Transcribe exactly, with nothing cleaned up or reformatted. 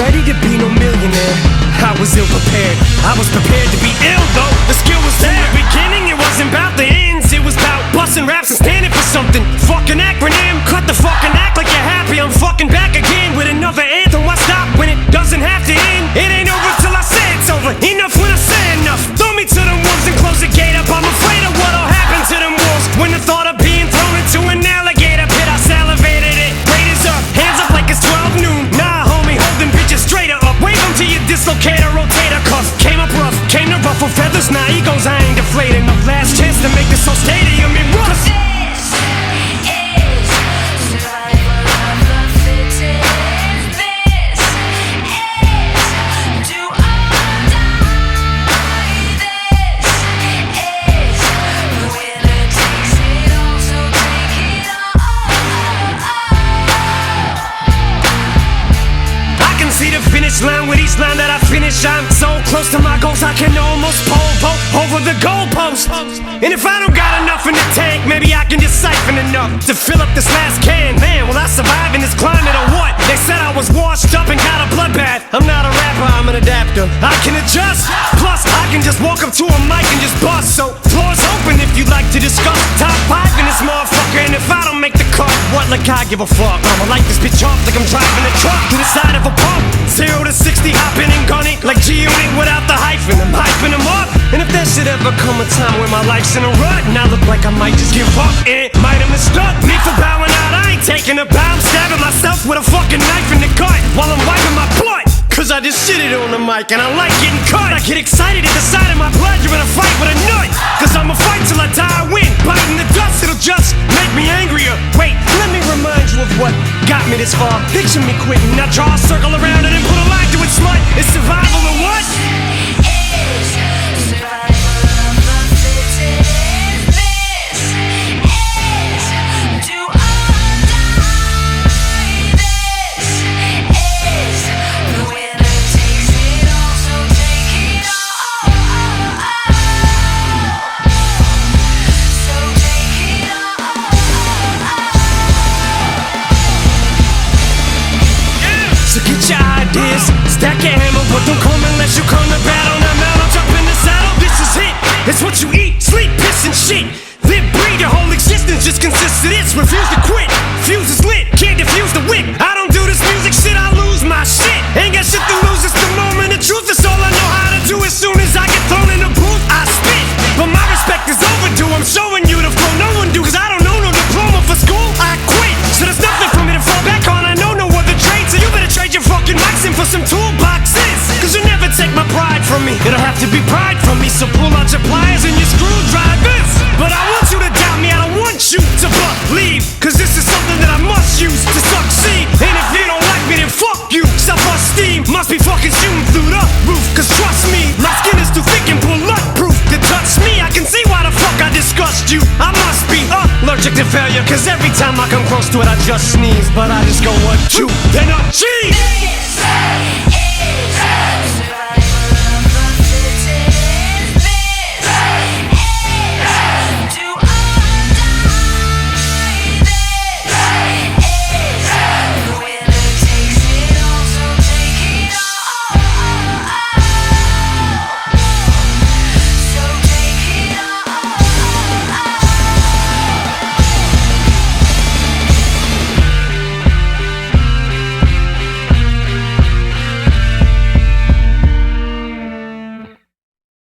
ready to be no millionaire. I was ill prepared, I was prepared to be ill though. The skill was there. From the beginning, it wasn't about the ends. It was about busting raps and standing for something. Fucking acronym, cut the fucking act like you're happy. I'm fucking back again with another anthem. Why stop when it doesn't have to end? It ain't over till I say it's over. Enough when I say enough. Throw me to the wolves and close the gate up. I'm afraid of what'll happen to them wolves when the thought of being thrown into an alligator pit. I salivated it. Raiders up, hands up like it's twelve noon. Nah, homie, hold them bitches straighter up. Wave them to your dislocator, rotator cuff. Came up rough, came to ruffle feathers. Nah, egos, I ain't deflated enough. Last chance to make this whole stadium in rough. See the finish line with each line that I finish. I'm so close to my goals I can almost pole vault over the goalpost. And if I don't got enough in the tank, maybe I can just siphon enough to fill up this last can. Man, will I survive in this climate or what? They said I was washed up and got a bloodbath. I'm not a rapper, I'm an adapter. I can adjust, plus I can just walk up to a mic and just bust. So floor's open if you'd like to discuss top five in this motherfucker. And if I don't make the cut, what like I give a fuck? I'ma light this bitch off like I'm driving a truck to the side of a pump. Zero to sixty, hopping and gunning like G-Unit without the hyphen. I'm hyping them up. And if there should ever come a time where my life's in a rut and I look like I might just give up, it might have mistook me for bowing out. I ain't taking a bow, I'm stabbing myself with a fucking knife in the gut while I'm wiping my blood. Cause I just shit it on the mic and I like getting cut. I get excited at the sight of my blood. You're in a fight with a nut. Cause I'ma fight till I die, I win. Biting the dust, it'll just make me angrier. Wait, let me remind you of what got me this far. Picture me quitting, now draw a circle around it and put a line to it, slut. It's survival or what? Stack your hammer, but don't come unless you come to battle. Now mount on top in the saddle, this is it. It's what you eat, sleep, piss and shit. Live, breathe, your whole existence just consists of this. Refuse to quit, fuse is lit, can't defuse the wick. I don't do this music shit, I lose my shit. Ain't got shit to lose, it's the moment of truth. It's all I know how to do. As soon as I get thrown in the booth, I spit. But my respect is overdue, I'm showing you the flow no one do. Cause I don't know no diploma for school, I quit. So there's nothing for me to fall back on, I know no other trade. So you better trade your fucking mics in for some toolboxes. Cause you'll never take my pride from me. It'll have to be pride from me. So pull out your pliers and your screwdrivers. But I want you to doubt me, I don't want you to believe. Cause this is something that I must use to succeed. And if you don't like me then fuck you. Self-esteem must be fucking shooting through the roof. Cause trust me, my skin is too thick and bulletproof to touch me. I can see why the fuck I disgust you. I must be allergic to failure. Cause every time I come close to it I just sneeze. But I just go what you, then a cheese.